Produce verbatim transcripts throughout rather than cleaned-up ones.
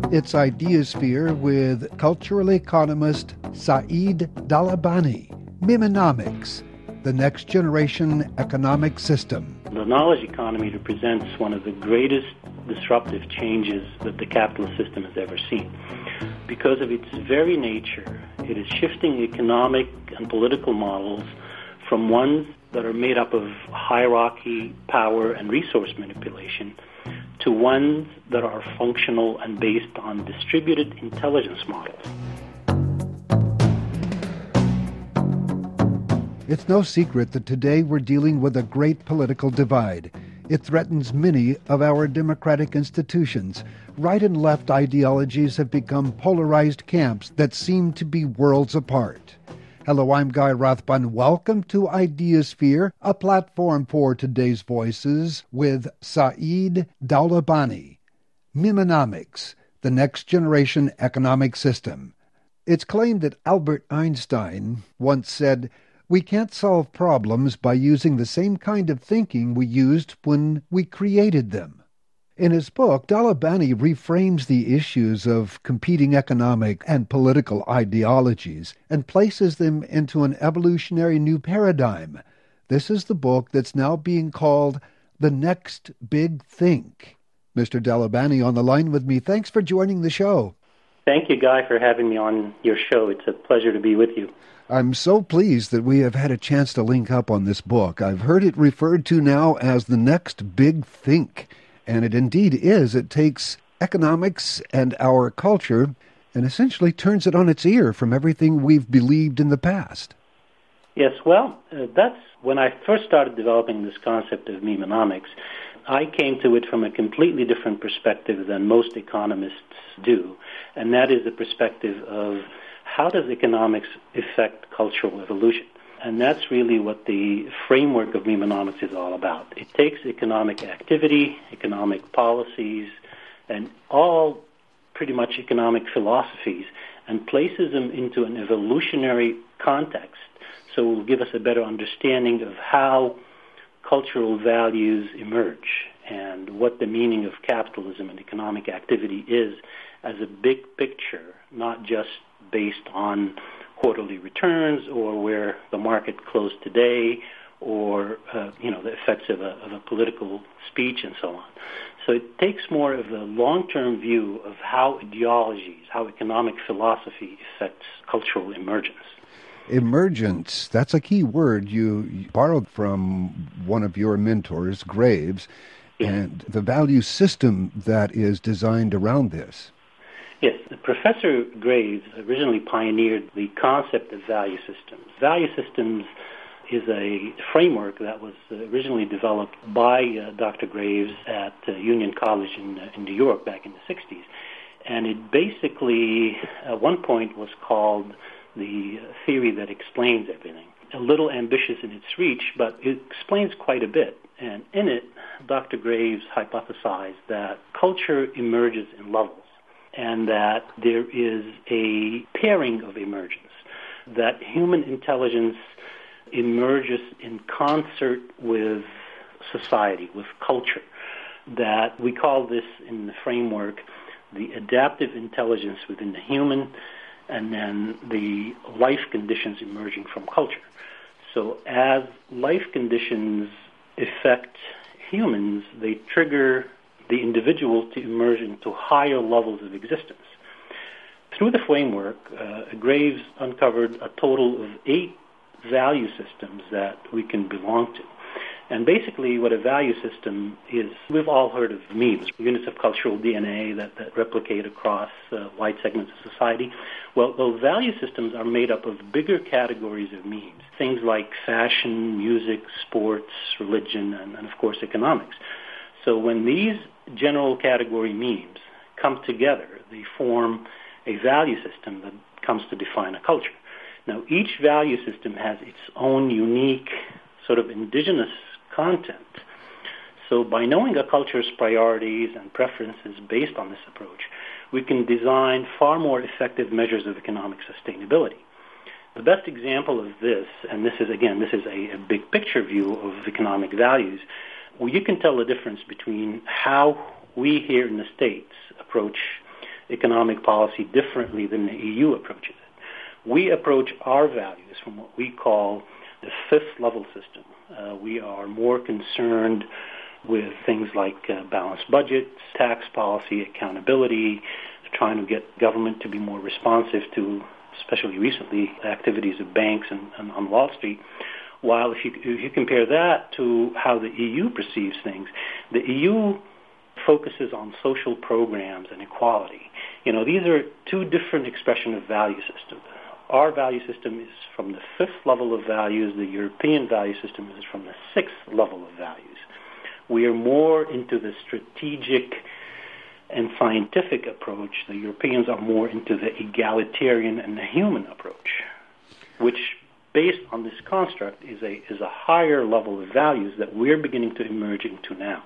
It's Ideasphere with cultural economist Saeed Dalabani. Miminomics, the next generation economic system. The knowledge economy represents one of the greatest disruptive changes that the capitalist system has ever seen. Because of its very nature, it is shifting economic and political models from ones that are made up of hierarchy, power, and resource manipulation to ones that are functional and based on distributed intelligence models. It's no secret that today we're dealing with a great political divide. It threatens many of our democratic institutions. Right and left ideologies have become polarized camps that seem to be worlds apart. Hello, I'm Guy Rathbun. Welcome to Ideasphere, a platform for today's voices with Saeed Dalabani. Miminomics, the next generation economic system. It's claimed that Albert Einstein once said, "We can't solve problems by using the same kind of thinking we used when we created them." In his book, Dalabani reframes the issues of competing economic and political ideologies and places them into an evolutionary new paradigm. This is the book that's now being called The Next Big Think. Mister Dalabani on the line with me. Thanks for joining the show. Thank you, Guy, for having me on your show. It's a pleasure to be with you. I'm so pleased that we have had a chance to link up on this book. I've heard it referred to now as The Next Big Think. And it indeed is. It takes economics and our culture and essentially turns it on its ear from everything we've believed in the past. Yes, well, uh, that's when I first started developing this concept of miminomics. I came to it from a completely different perspective than most economists do, and that is the perspective of how does economics affect cultural evolution? And that's really what the framework of miminomics is all about. It takes economic activity, economic policies, and all pretty much economic philosophies and places them into an evolutionary context so it will give us a better understanding of how cultural values emerge and what the meaning of capitalism and economic activity is as a big picture, not just based on quarterly returns or where the market closed today or, uh, you know, the effects of a, of a political speech and so on. So it takes more of a long-term view of how ideologies, how economic philosophy affects cultural emergence. Emergence, that's a key word you borrowed from one of your mentors, Graves, yeah. And the value system that is designed around this. Yes, Professor Graves originally pioneered the concept of value systems. Value systems is a framework that was originally developed by uh, Doctor Graves at uh, Union College in, uh, in New York back in the sixties. And it basically, at one point, was called the theory that explains everything. A little ambitious in its reach, but it explains quite a bit. And in it, Doctor Graves hypothesized that culture emerges in levels, and that there is a pairing of emergence, that human intelligence emerges in concert with society, with culture, that we call this in the framework the adaptive intelligence within the human, and then the life conditions emerging from culture. So as life conditions affect humans, they trigger the individual to emerge into higher levels of existence. Through the framework, uh, Graves uncovered a total of eight value systems that we can belong to. And basically what a value system is, we've all heard of memes, units of cultural D N A that, that replicate across uh, wide segments of society. Well, those value systems are made up of bigger categories of memes, things like fashion, music, sports, religion, and, and of course economics. So when these general category memes come together, they form a value system that comes to define a culture. Now, each value system has its own unique sort of indigenous content. So by knowing a culture's priorities and preferences based on this approach, we can design far more effective measures of economic sustainability. The best example of this, and this is, again, this is a, a big picture view of economic values, well, you can tell the difference between how we here in the States approach economic policy differently than the E U approaches it. We approach our values from what we call the fifth level system. Uh, we are more concerned with things like uh, balanced budgets, tax policy, accountability, trying to get government to be more responsive to, especially recently, activities of banks and, and on Wall Street. While if you, if you compare that to how the E U perceives things, the E U focuses on social programs and equality. You know, these are two different expressions of value system. Our value system is from the fifth level of values. The European value system is from the sixth level of values. We are more into the strategic and scientific approach. The Europeans are more into the egalitarian and the human approach, which, based on this construct, is a is a higher level of values that we're beginning to emerge into now.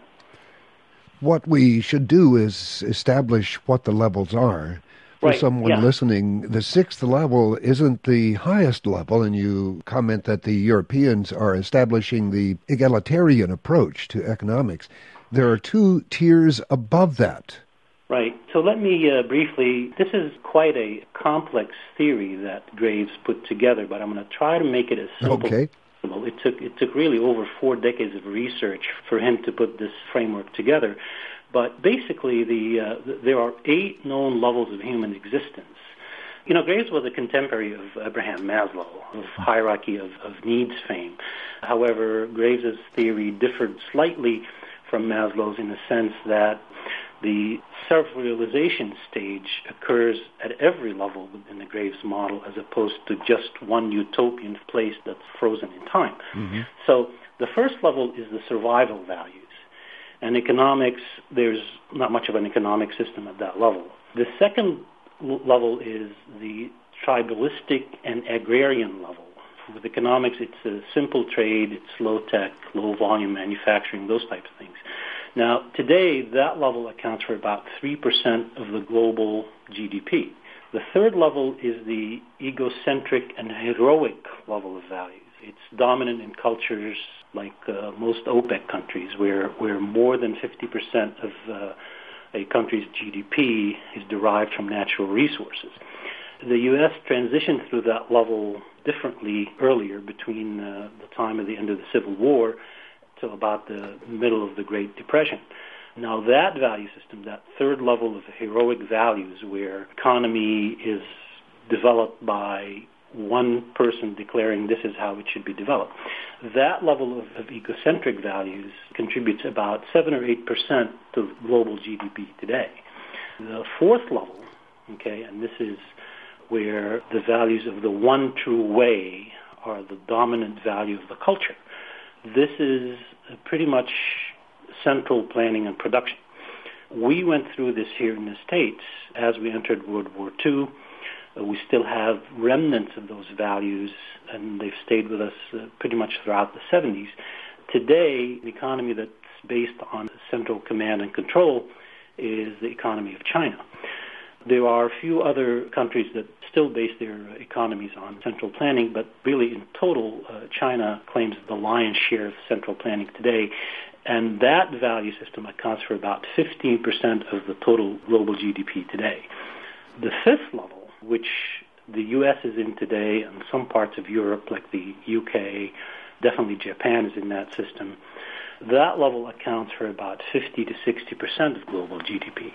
What we should do is establish what the levels are. For right, someone yeah. listening, the sixth level isn't the highest level, and you comment that the Europeans are establishing the egalitarian approach to economics. There are two tiers above that. Right. So let me uh, briefly, this is quite a complex theory that Graves put together, but I'm going to try to make it as simple okay. as possible. It took, it took really over four decades of research for him to put this framework together. But basically, the, uh, there are eight known levels of human existence. You know, Graves was a contemporary of Abraham Maslow, of hierarchy of, of needs fame. However, Graves' theory differed slightly from Maslow's in the sense that the self-realization stage occurs at every level within the Graves model as opposed to just one utopian place that's frozen in time. Mm-hmm. So the first level is the survival values. And economics, there's not much of an economic system at that level. The second l- level is the tribalistic and agrarian level. With economics, it's a simple trade, it's low-tech, low-volume manufacturing, those types of things. Now, today, that level accounts for about three percent of the global G D P. The third level is the egocentric and heroic level of values. It's dominant in cultures like uh, most OPEC countries, where, where more than fifty percent of uh, a country's G D P is derived from natural resources. The U S transitioned through that level differently earlier, between uh, the time of the end of the Civil War to about the middle of the Great Depression. Now that value system, that third level of heroic values, where economy is developed by one person declaring this is how it should be developed, that level of, of egocentric values contributes about seven or eight percent to global G D P today. The fourth level, okay, and this is where the values of the one true way are the dominant value of the culture. This is pretty much central planning and production. We went through this here in the States as we entered World War Two. Uh, we still have remnants of those values, and they've stayed with us uh, pretty much throughout the seventies. Today, the economy that's based on central command and control is the economy of China. There are a few other countries that still base their economies on central planning, but really in total, uh, China claims the lion's share of central planning today, and that value system accounts for about fifteen percent of the total global G D P today. The fifth level, which the U S is in today, and some parts of Europe, like the U K, definitely Japan is in that system, that level accounts for about fifty to sixty percent of global G D P.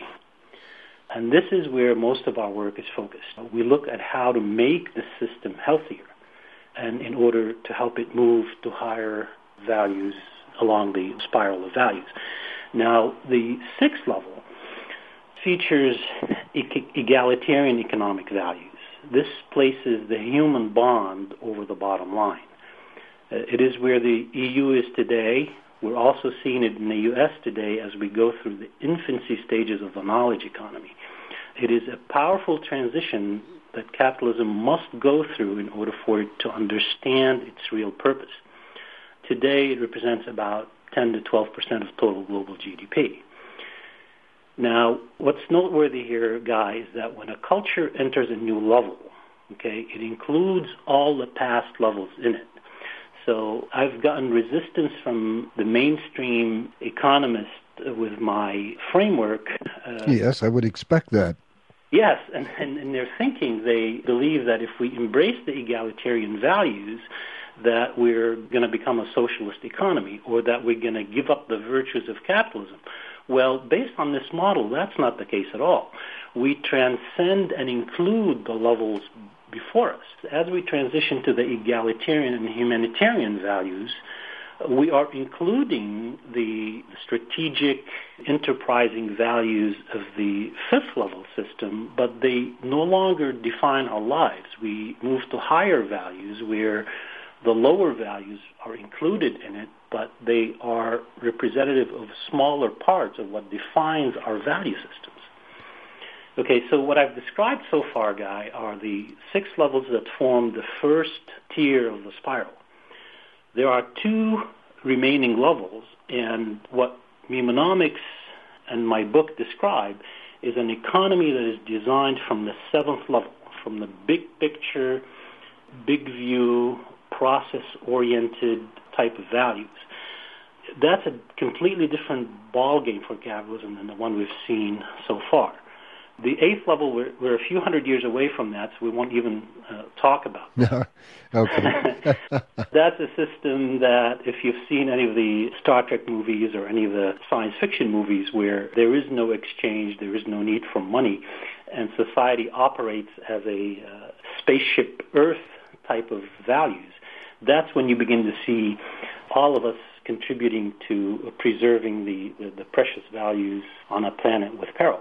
And this is where most of our work is focused. We look at how to make the system healthier, and in order to help it move to higher values along the spiral of values. Now, the sixth level features e- egalitarian economic values. This places the human bond over the bottom line. Uh, it is where the E U is today. We're also seeing it in the U S today as we go through the infancy stages of the knowledge economy. It is a powerful transition that capitalism must go through in order for it to understand its real purpose. Today, it represents about ten to twelve percent of total global G D P. Now, what's noteworthy here, Guy, is that when a culture enters a new level, okay, it includes all the past levels in it. So I've gotten resistance from the mainstream economists with my framework. Uh, yes, I would expect that. Yes, and, and in their thinking, they believe that if we embrace the egalitarian values, that we're going to become a socialist economy, or that we're going to give up the virtues of capitalism. Well, based on this model, that's not the case at all. We transcend and include the levels before us. As we transition to the egalitarian and humanitarian values, we are including the strategic, enterprising values of the fifth level system, but they no longer define our lives. We move to higher values where the lower values are included in it, but they are representative of smaller parts of what defines our value systems. Okay, so what I've described so far, Guy, are the six levels that form the first tier of the spiral. There are two remaining levels, and what Memenomics and my book describe is an economy that is designed from the seventh level, from the big picture, big view, process-oriented type of values. That's a completely different ballgame for capitalism than the one we've seen so far. The eighth level, we're, we're a few hundred years away from that, so we won't even uh, talk about it. Okay. That's a system that, if you've seen any of the Star Trek movies or any of the science fiction movies where there is no exchange, there is no need for money, and society operates as a uh, spaceship Earth type of values, that's when you begin to see all of us contributing to preserving the, the, the precious values on a planet with peril.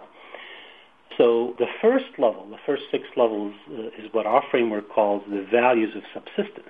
So the first level, the first six levels, uh, is what our framework calls the values of subsistence.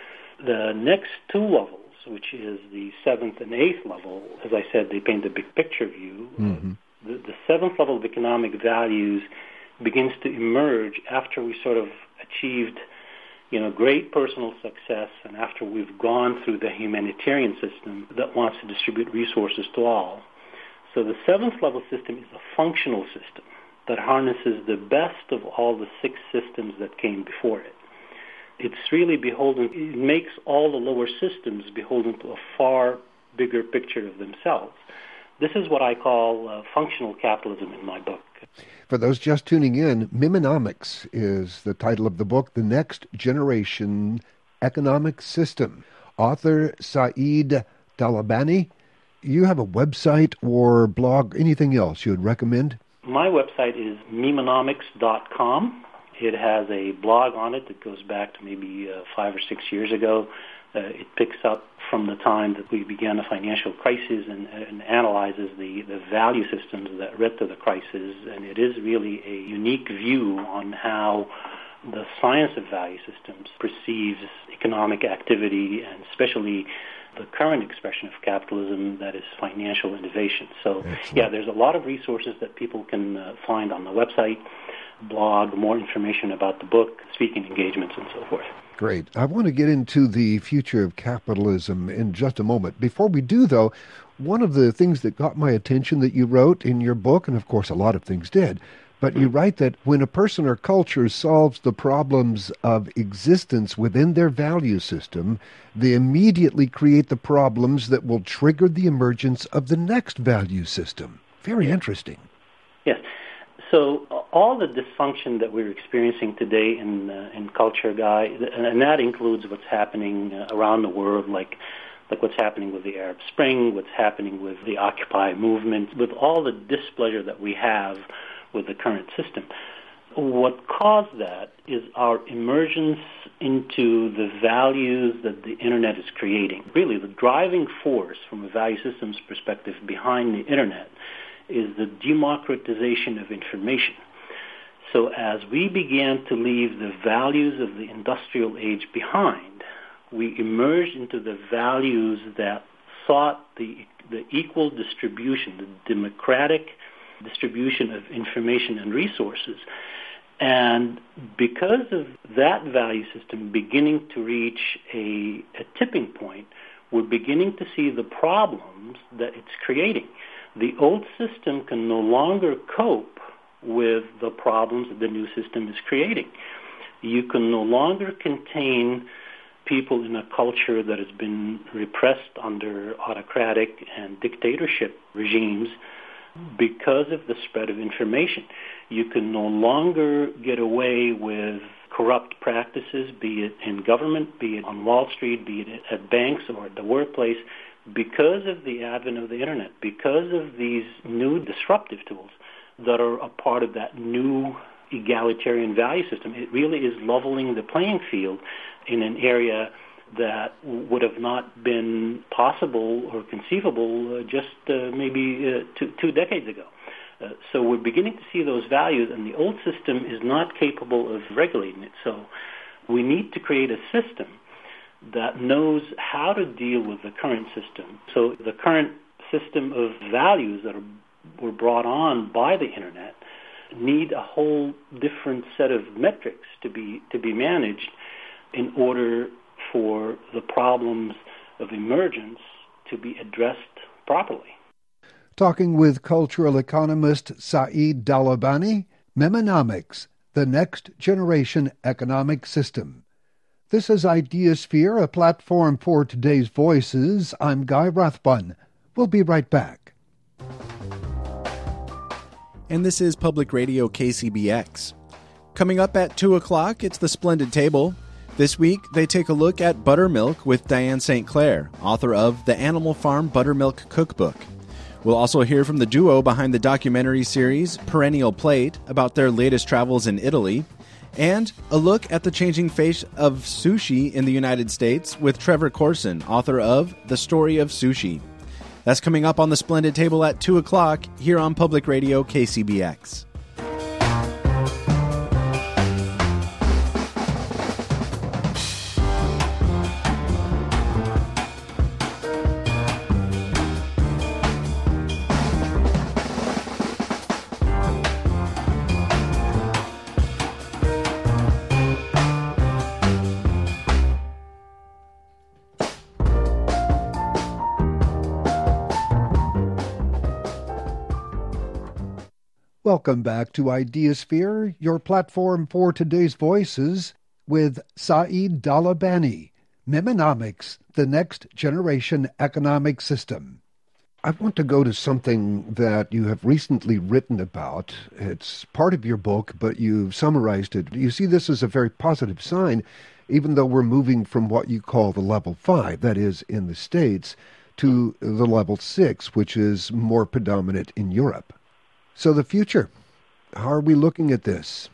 The next two levels, which is the seventh and eighth level, as I said, they paint a big picture view. Mm-hmm. The, the seventh level of economic values begins to emerge after we sort of achieved, you know, great personal success, and after we've gone through the humanitarian system that wants to distribute resources to all. So the seventh level system is a functional system that harnesses the best of all the six systems that came before it. It's really beholden, it makes all the lower systems beholden to a far bigger picture of themselves. This is what I call uh, functional capitalism in my book. For those just tuning in, Memenomics is the title of the book, The Next Generation Economic System. Author Saeed Talabani. You have a website or blog, anything else you would recommend? My website is memenomics dot com. It has a blog on it that goes back to maybe uh, five or six years ago. Uh, it picks up from the time that we began the financial crisis and, and analyzes the, the value systems that led to the crisis. And it is really a unique view on how the science of value systems perceives economic activity, and especially the current expression of capitalism, that is financial innovation. So, Excellent. yeah, there's a lot of resources that people can uh, find on the website, blog, more information about the book, speaking engagements, and so forth. Great. I want to get into the future of capitalism in just a moment. Before we do, though, one of the things that got my attention that you wrote in your book, and of course a lot of things did, but you write that when a person or culture solves the problems of existence within their value system, they immediately create the problems that will trigger the emergence of the next value system. Very interesting. Yes. So all the dysfunction that we're experiencing today in uh, in culture, Guy, and that includes what's happening uh, around the world, like like what's happening with the Arab Spring, what's happening with the Occupy movement, with all the displeasure that we have with the current system. What caused that is our emergence into the values that the Internet is creating. Really, the driving force from a value systems perspective behind the Internet is the democratization of information. So as we began to leave the values of the industrial age behind, we emerged into the values that sought the, the equal distribution, the democratic distribution of information and resources. And because of that value system beginning to reach a, a tipping point, we're beginning to see the problems that it's creating. The old system can no longer cope with the problems that the new system is creating. You can no longer contain people in a culture that has been repressed under autocratic and dictatorship regimes because of the spread of information. You can no longer get away with corrupt practices, be it in government, be it on Wall Street, be it at banks or at the workplace, because of the advent of the Internet, because of these new disruptive tools that are a part of that new egalitarian value system. It really is leveling the playing field in an area that would have not been possible or conceivable uh, just uh, maybe uh, two, two decades ago. Uh, so we're beginning to see those values, and the old system is not capable of regulating it. So we need to create a system that knows how to deal with the current system. So the current system of values that are, were brought on by the Internet need a whole different set of metrics to be to be managed in order for the problems of emergence to be addressed properly. Talking with cultural economist Saeed Dalabani, Memenomics, the Next Generation Economic System. This is Ideasphere, a platform for today's voices. I'm Guy Rathbun. We'll be right back. And this is Public Radio K C B X. Coming up at two o'clock, it's The Splendid Table. This week, they take a look at buttermilk with Diane Saint Clair, author of The Animal Farm Buttermilk Cookbook. We'll also hear from the duo behind the documentary series Perennial Plate about their latest travels in Italy, and a look at the changing face of sushi in the United States with Trevor Corson, author of The Story of Sushi. That's coming up on The Splendid Table at two o'clock here on Public Radio K C B X. Welcome back to Ideasphere, your platform for today's voices, with Saeed Dalabani, Memenomics, the Next Generation Economic System. I want to go to something that you have recently written about. It's part of your book, but you've summarized it. You see this as a very positive sign, even though we're moving from what you call the level five, that is, in the States, to the level six, which is more predominant in Europe. So the future, how are we looking at this?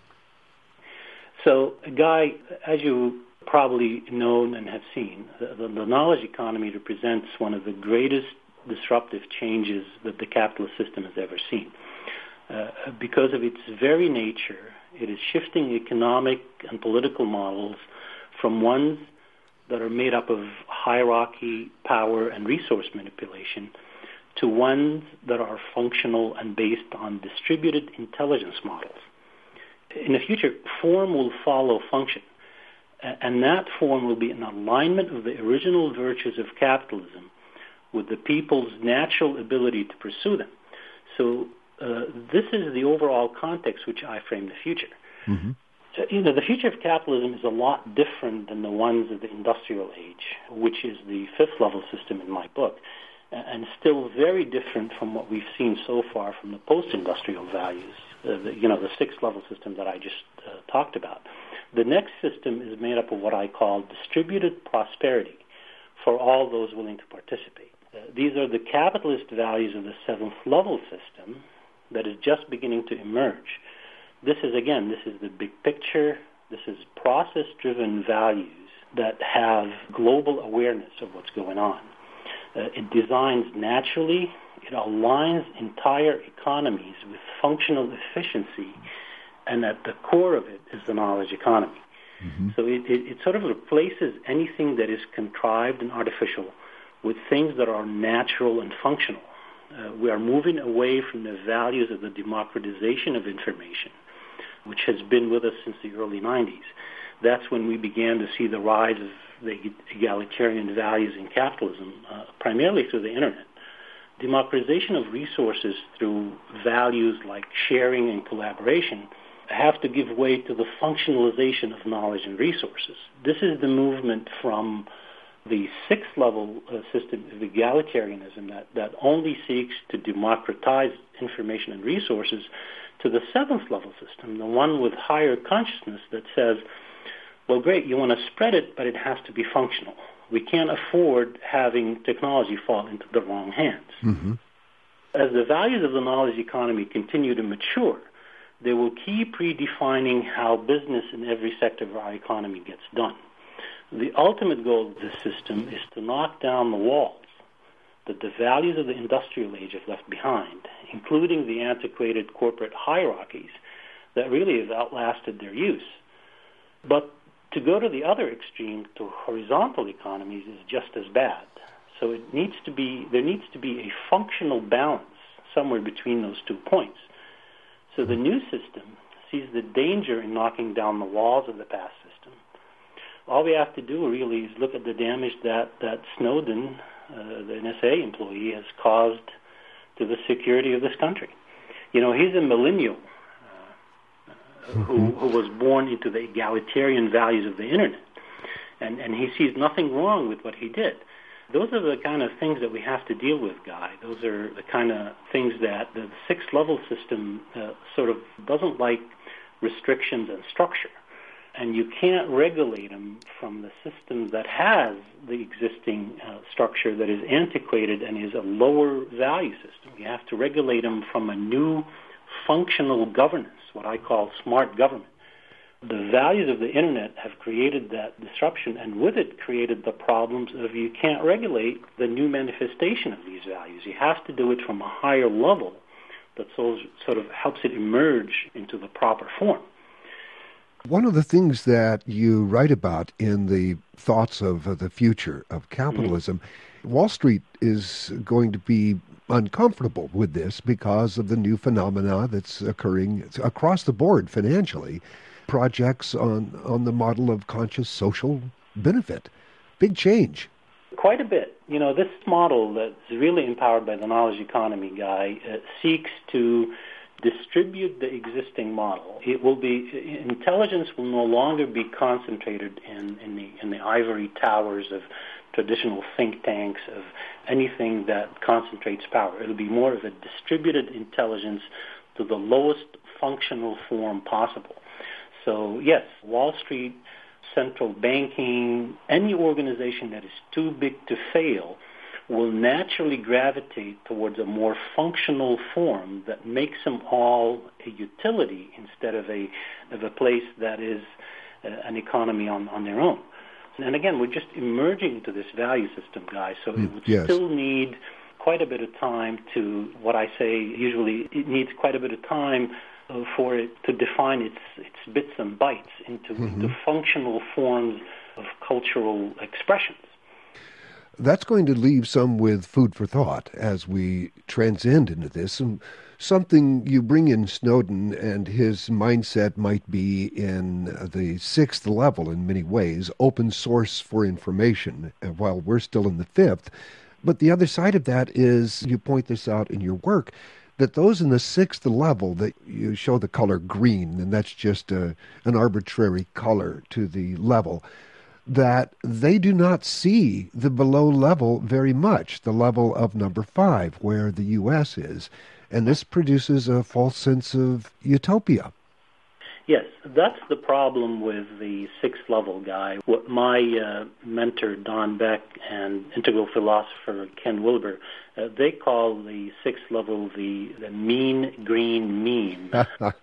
So, Guy, as you probably know and have seen, the, the knowledge economy represents one of the greatest disruptive changes that the capitalist system has ever seen. Uh, because of its very nature, it is shifting economic and political models from ones that are made up of hierarchy, power, and resource manipulation to ones that are functional and based on distributed intelligence models. In the future, form will follow function, and that form will be an alignment of the original virtues of capitalism with the people's natural ability to pursue them. So uh, this is the overall context which I frame the future. Mm-hmm. So, you know, the future of capitalism is a lot different than the ones of the industrial age, which is the fifth level system in my book, and still very different from what we've seen so far from the post-industrial values, uh, the, you know, the sixth-level system that I just uh, talked about. The next system is made up of what I call distributed prosperity for all those willing to participate. Uh, these are the capitalist values of the seventh-level system that is just beginning to emerge. This is, again, this is the big picture. This is process-driven values that have global awareness of what's going on. Uh, it designs naturally. It aligns entire economies with functional efficiency, and at the core of it is the knowledge economy. Mm-hmm. So it, it, it sort of replaces anything that is contrived and artificial with things that are natural and functional. Uh, we are moving away from the values of the democratization of information, which has been with us since the early nineties. That's when we began to see the rise of the egalitarian values in capitalism, uh, primarily through the Internet. Democratization of resources through values like sharing and collaboration have to give way to the functionalization of knowledge and resources. This is the movement from the sixth level uh, system of egalitarianism that, that only seeks to democratize information and resources, to the seventh level system, the one with higher consciousness that says, well, great, you want to spread it, but it has to be functional. We can't afford having technology fall into the wrong hands. Mm-hmm. As the values of the knowledge economy continue to mature, they will keep redefining how business in every sector of our economy gets done. The ultimate goal of this system is to knock down the walls that the values of the industrial age have left behind, including the antiquated corporate hierarchies that really have outlasted their use. But to go to the other extreme, to horizontal economies, is just as bad. So it needs to be there needs to be a functional balance somewhere between those two points. So the new system sees the danger in knocking down the walls of the past system. All we have to do really is look at the damage that, that Snowden, uh, the N S A employee, has caused to the security of this country. You know, he's a millennial uh, uh, who, who was born into the egalitarian values of the Internet, and, and he sees nothing wrong with what he did. Those are the kind of things that we have to deal with, Guy. Those are the kind of things that the sixth level system uh, sort of doesn't like restrictions and structure. And you can't regulate them from the system that has the existing uh, structure that is antiquated and is a lower value system. You have to regulate them from a new functional governance, what I call smart government. The values of the Internet have created that disruption, and with it created the problems of you can't regulate the new manifestation of these values. You have to do it from a higher level that sort of helps it emerge into the proper form. One of the things that you write about in the thoughts of uh, the future of capitalism, mm-hmm. Wall Street is going to be uncomfortable with this because of the new phenomena that's occurring across the board financially. Projects on, on the model of conscious social benefit. Big change. Quite a bit. You know, this model that's really empowered by the knowledge economy, Guy, uh, seeks to distribute the existing model. It will be, intelligence will no longer be concentrated in, in the in the ivory towers of traditional think tanks, of anything that concentrates power. It'll be more of a distributed intelligence to the lowest functional form possible. So, yes, Wall Street, central banking, any organization that is too big to fail will naturally gravitate towards a more functional form that makes them all a utility instead of a of a place that is uh, an economy on, on their own. And again, we're just emerging into this value system, guys, so it would yes. still need quite a bit of time to, what I say, usually it needs quite a bit of time for it to define its its bits and bytes into, mm-hmm. into functional forms of cultural expressions. That's going to leave some with food for thought as we transcend into this. And something you bring in Snowden, and his mindset might be in the sixth level in many ways, open source for information, while we're still in the fifth. But the other side of that is, you point this out in your work, that those in the sixth level, that you show the color green, and that's just a, an arbitrary color to the level, that they do not see the below level very much, the level of number five, where the U S is. And this produces a false sense of utopia. Yes, that's the problem with the sixth level, Guy. What my uh, mentor, Don Beck, and integral philosopher Ken Wilber, uh, they call the sixth level the, the mean green mean.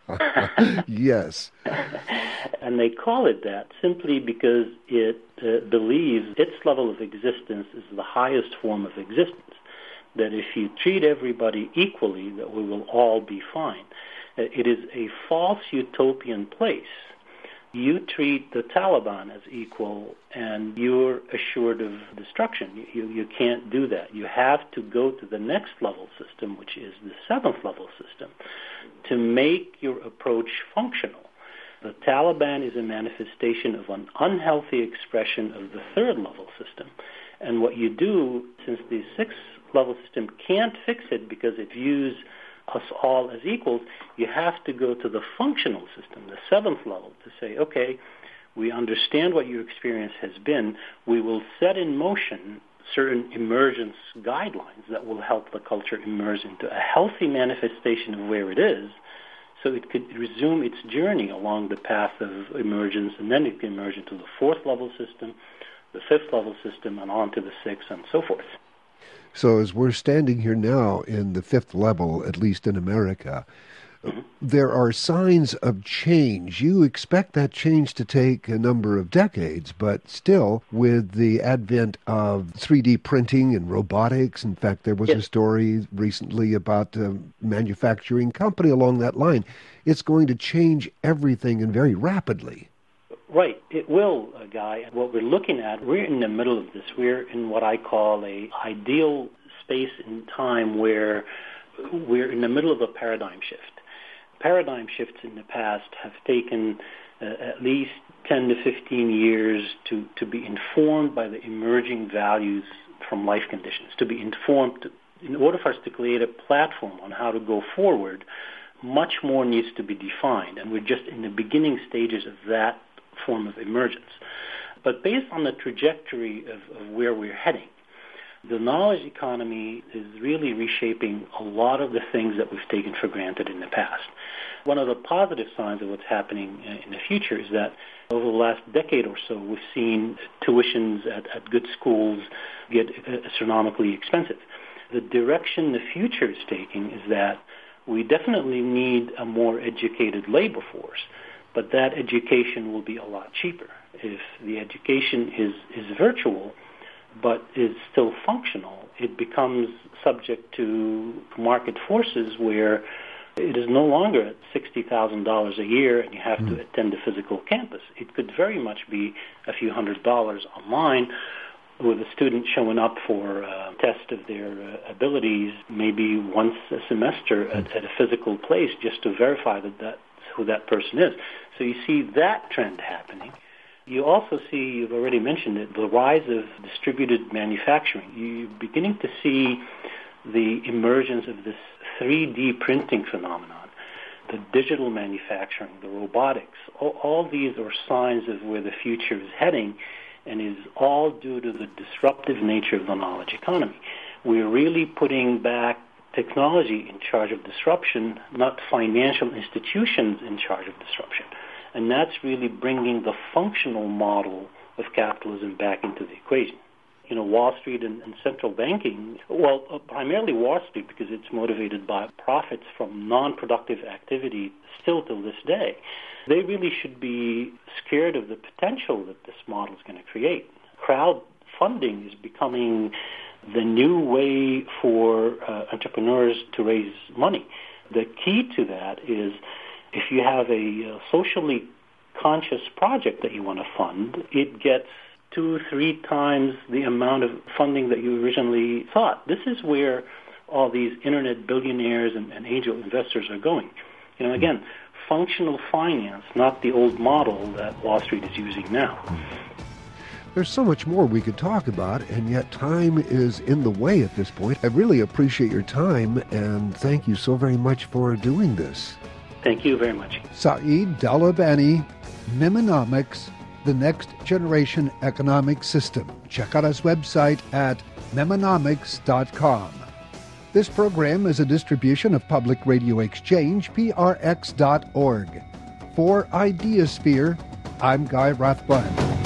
Yes. And they call it that simply because it uh, believes its level of existence is the highest form of existence, that if you treat everybody equally, that we will all be fine. It is a false utopian place. You treat the Taliban as equal, and you're assured of destruction. You, you can't do that. You have to go to the next level system, which is the seventh level system, to make your approach functional. The Taliban is a manifestation of an unhealthy expression of the third level system. And what you do, since the sixth level system can't fix it because it views us all as equals, you have to go to the functional system, the seventh level, to say, okay, we understand what your experience has been, we will set in motion certain emergence guidelines that will help the culture emerge into a healthy manifestation of where it is, so it could resume its journey along the path of emergence, and then it can emerge into the fourth level system, the fifth level system, and on to the sixth, and so forth. So as we're standing here now in the fifth level, at least in America, mm-hmm. there are signs of change. You expect that change to take a number of decades, but still, with the advent of three D printing and robotics, in fact, there was yes. a story recently about a manufacturing company along that line. It's going to change everything and very rapidly. Right. It will, uh, Guy. What we're looking at, we're in the middle of this. We're in what I call a ideal space and time where we're in the middle of a paradigm shift. Paradigm shifts in the past have taken uh, at least ten to fifteen years to, to be informed by the emerging values from life conditions, to be informed. To, in order for us to create a platform on how to go forward, much more needs to be defined, and we're just in the beginning stages of that form of emergence. But based on the trajectory of, of where we're heading, the knowledge economy is really reshaping a lot of the things that we've taken for granted in the past. One of the positive signs of what's happening in the future is that over the last decade or so, we've seen tuitions at, at good schools get astronomically expensive. The direction the future is taking is that we definitely need a more educated labor force, but that education will be a lot cheaper. If the education is, is virtual, but is still functional, it becomes subject to market forces where it is no longer at sixty thousand dollars a year and you have mm. to attend a physical campus. It could very much be a few hundred dollars online with a student showing up for a test of their uh, abilities maybe once a semester at, at a physical place just to verify that that's who that person is. So you see that trend happening. You also see, you've already mentioned it, the rise of distributed manufacturing. You're beginning to see the emergence of this three D printing phenomenon, the digital manufacturing, the robotics. All, all these are signs of where the future is heading, and is all due to the disruptive nature of the knowledge economy. We're really putting back technology in charge of disruption, not financial institutions in charge of disruption. And that's really bringing the functional model of capitalism back into the equation. You know, Wall Street and, and central banking, well, uh, primarily Wall Street because it's motivated by profits from non-productive activity still till this day. They really should be scared of the potential that this model is going to create. Crowdfunding is becoming the new way for uh, entrepreneurs to raise money. The key to that is if you have a uh, socially conscious project that you want to fund, it gets two, three times the amount of funding that you originally thought. This is where all these internet billionaires and, and angel investors are going. You know, again, functional finance, not the old model that Wall Street is using now. There's so much more we could talk about, and yet time is in the way at this point. I really appreciate your time, and thank you so very much for doing this. Thank you very much. Saeed Dalabani, Memonomics, the Next Generation Economic System. Check out his website at memonomics dot com. This program is a distribution of Public Radio Exchange, P R X dot org. For Ideasphere, I'm Guy Rathbun.